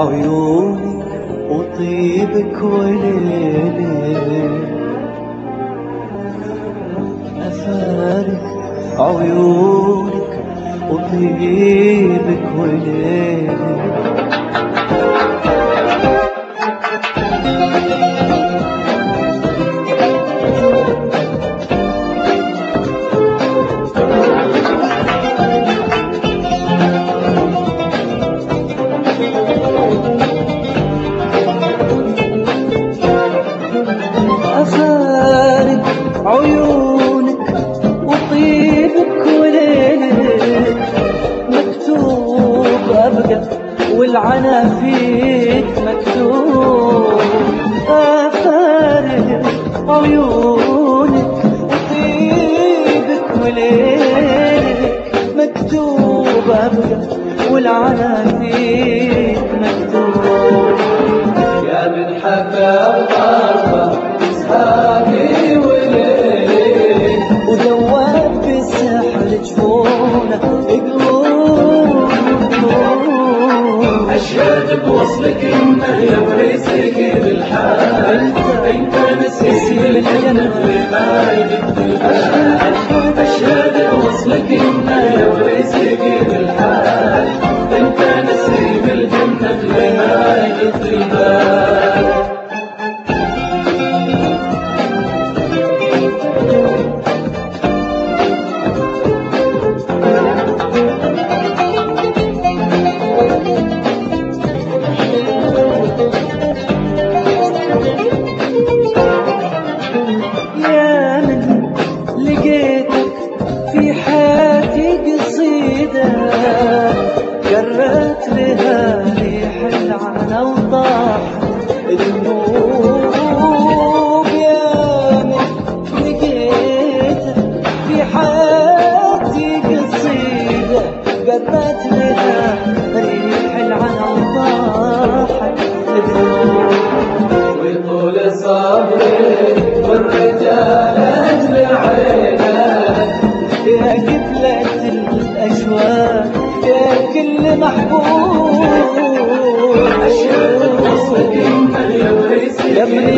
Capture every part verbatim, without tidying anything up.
عيونك وطيبك وليلك، أفارق عيونك وطيبك وليلك. أفارق عيونك وطيبك وليلك، مكتوب أبقى والعنا فيك مكتوب. أفارق عيونك وطيبك وليلك، مكتوب أبقى والعنا فيك مكتوب. يا من حكى طرفه إسحاقي وليلي، وذوب بالسحر جفونه قلوب. أشهد بوصلك إنه يورثك بالحال، أنت نسيم الجنة ما يدق البال. أشهد بوصلك إنه يورثك بالحال، أنت نسيم الجنة ما يدق البال. يا من لقيتك في حياتي قصيدة، جرت لها ريح العنا وطاحت الذنوب. يا من لقيتك في حياتي قصيدة، جرت لها ريح العنا وطاحت الذنوب. وطول صبري والرجال أجل عينك، يا قبلة الأشواق يا كل محبوب. أشهد بوصلك إنه يورثك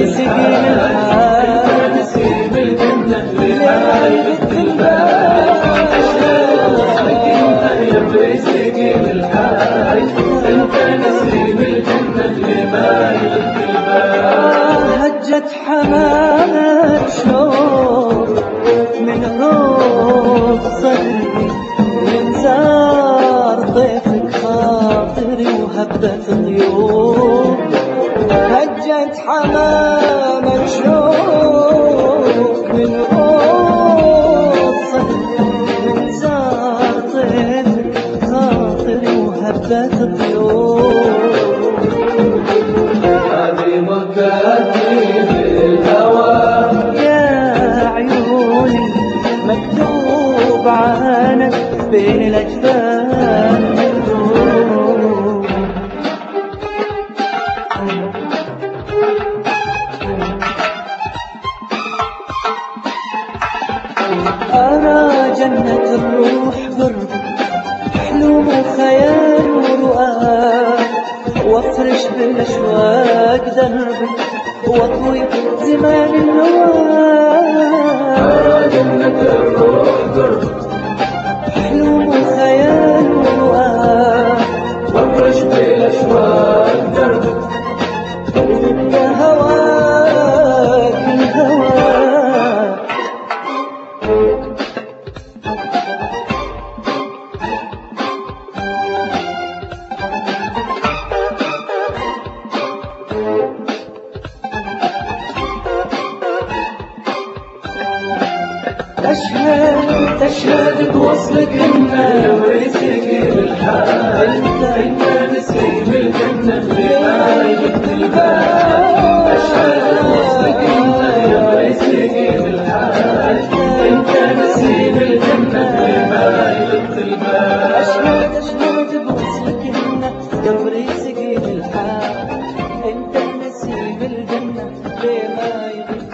بالحال، نسيم الجنة لما يدق البال. أشهد بوصلك إنه يورثك بالحال، أنت نسيم الجنة لما يدق البال. هجت حمامة شوق من روض صدري، من زار ضيفك خاطري وهبت ضيوف. هجت حمامة شوق من روض صدري، من زار ضيفك خاطري وهبت ضيوف. هذه مكاتب الهوى، يا عيوني مكتوب عنك بين الأجفان مكتوب. أرى جنة الروح قربك، حلم وخيال ورؤى، وافرش بالأشواق دربك واطوي زمان الهوى. أرى جنة الروح قربك، حلم وخيال ورؤى، وافرش بالأشواق دربك. يا هواك الهوى. أشهد أشهد بوصلك إنه يورثك بالحال، أنت نسيم الجنة لما يدق البال. أشهد بوصلك إنه يورثك بالحال، أنت نسيم الجنة لما يدق البال. أشهد أشهد بوصلك إنه يورثك بالحال، أنت نسيم الجنة لما يدق